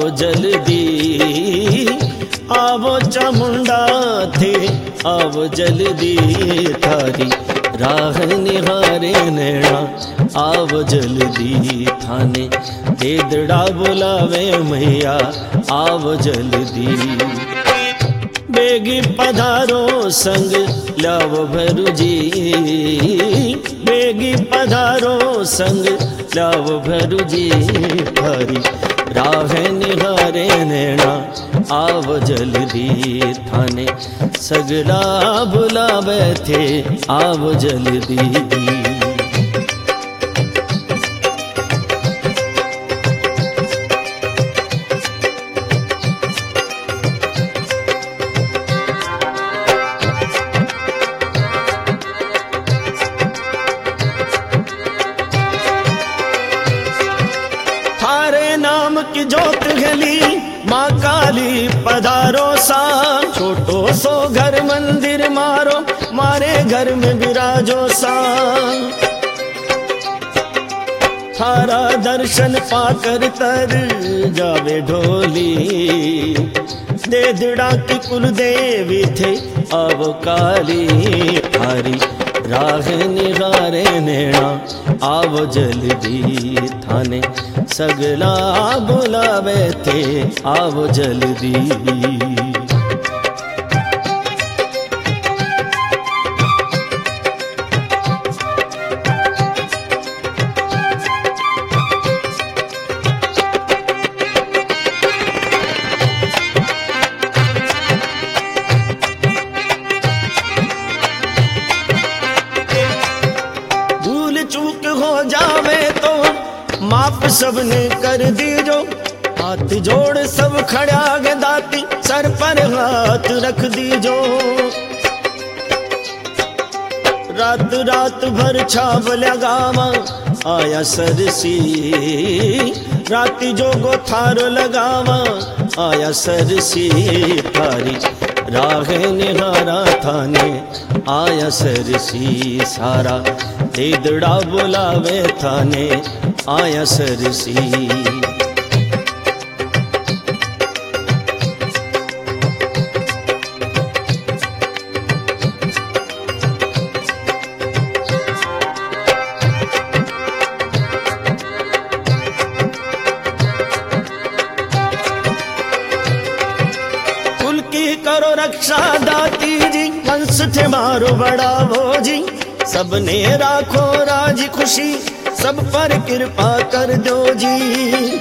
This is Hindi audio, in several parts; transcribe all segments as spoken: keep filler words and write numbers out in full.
आवो जल्दी, आवो चामुंडा थे आवो जल्दी, थारी राह निहारे नैना आवो जल्दी, थाने देदड़ा बुलावे मैया आवो जल्दी। बेगी पधारो संग लावो भैरुजी, बेगी पधारो संग लावो भैरुजी, थारी राह निहारे नैना आवो जल्दी, थाने सगला बुलावे थे आवो जल्दी। की जोत गली माँ काली पधारो सा, छोटो सो घर मंदिर मारो मारे घर में विराजो सा। थारा दर्शन पाकर तर जावे ढोली, देदड़ा की कुल देवी थे अब काली, थारी राह निहारे नैना आवो जल्दी, थाने सगला बुलावे थे आवो जल्दी। भूल चूक हो जावे तो माफ सबने कर दीजो, हाथ जोड़ सब खड़ा गे दाती सर पर हाथ रख दीजो। रात रात भर छाव लगावा आया सरसी, राती जोगो थारो लगावा आया सरसी, थारी राह निहारा थाने आया सरसी, सारा देदड़ा बुलावे थाने आया सरसी। कुल की करो रक्षा दाती जी, वंश थे मारो बढ़ावो जी, सबने राखो राजी खुशी सब पर कृपा कर दो जी।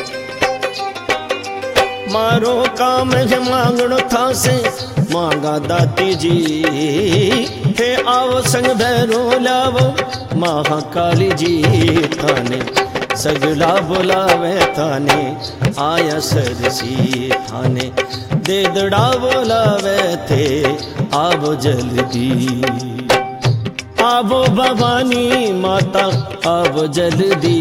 मारो काम है मांगनो था से मांगा दाती जी, हे आओ संग भैरो लावो महाकाली जी, थाने सगला बुलावे थाने आया सरसी, थाने देदड़ा बुलावे थे आवो जल्दी। आवो भवानी माता आवो जल्दी,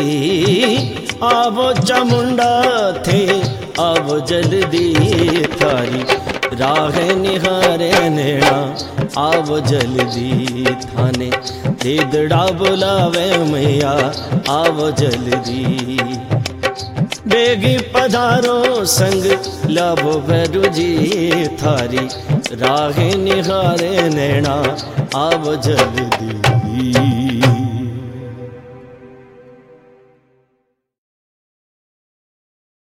आवो चामुंडा थे आवो जल्दी, थारी राह निहारे नैना आवो जल्दी, थाने देदड़ा बुलावे मैया आवो जल्दी। बेगी पधारो संग लाभो भैरुजी, थारी राह निहारे नैना आवो जल्दी।